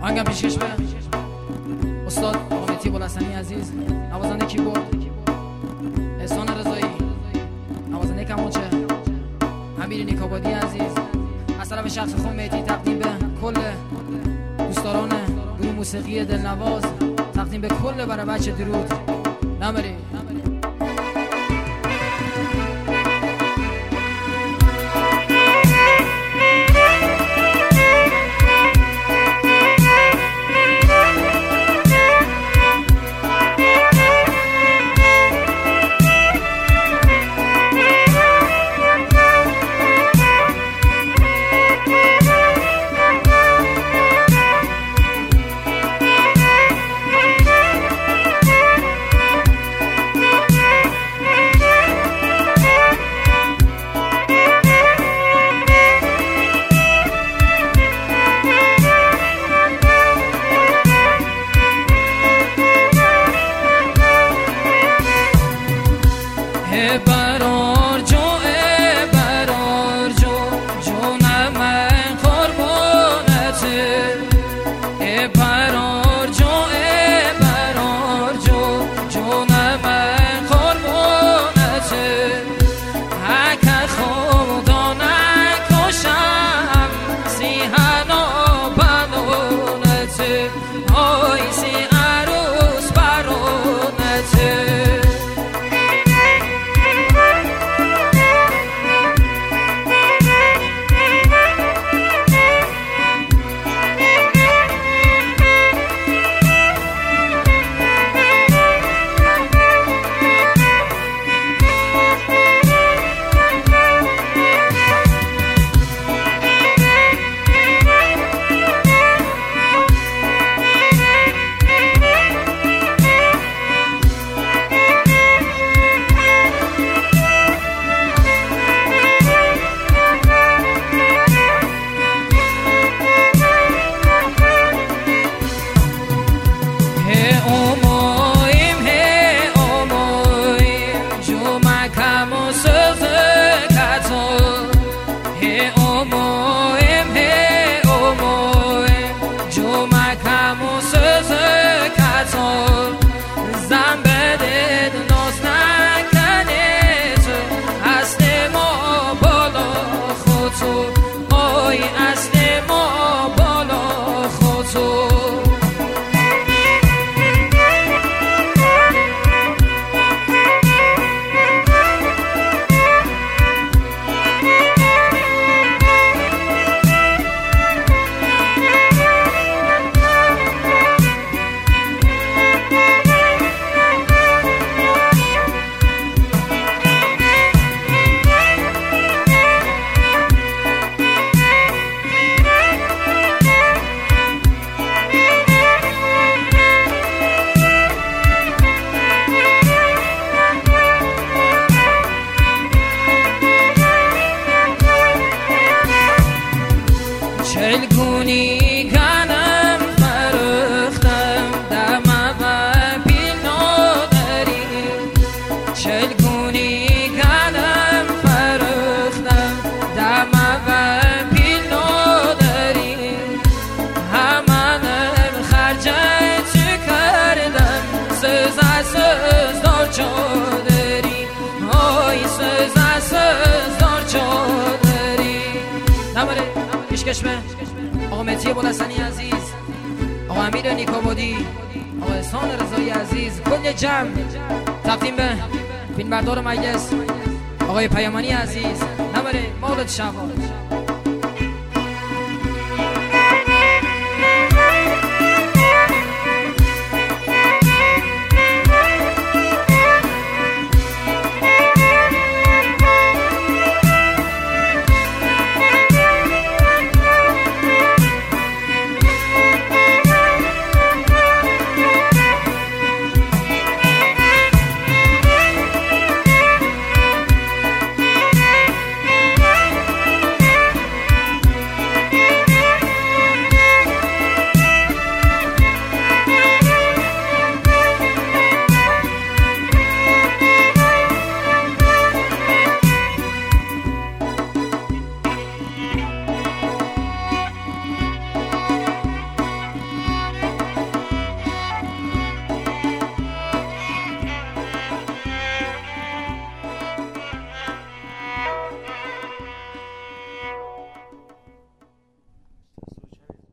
آهنگم پیشکش به استاد آقا مهدی بلحسنی عزیز، نوازنده کیبورد احسان رضایی، نوازنده کمانچه امیر نیکابادی عزیز، از طرف شخص خود مهدی تقدیم به کل دوستداران گروه موسیقی دلنواز، تقدیم به کل برای بچه درود نمری. چلگونی کنم فرختم دم و پیل نادری، چلگونی کنم فرختم دم و پیل نادری، همانم خرجت کردم سز دار چادری، آی سز دار چادری نمره پیشکش به آقا مهدی بلحسنی عزیز، آقا امیر نیکابادی، آقا احسان رضایی عزیز، کل جمع تقدیم به فیلمبردار مجلس آقای پیامانی عزیز، نمره مولد شوال.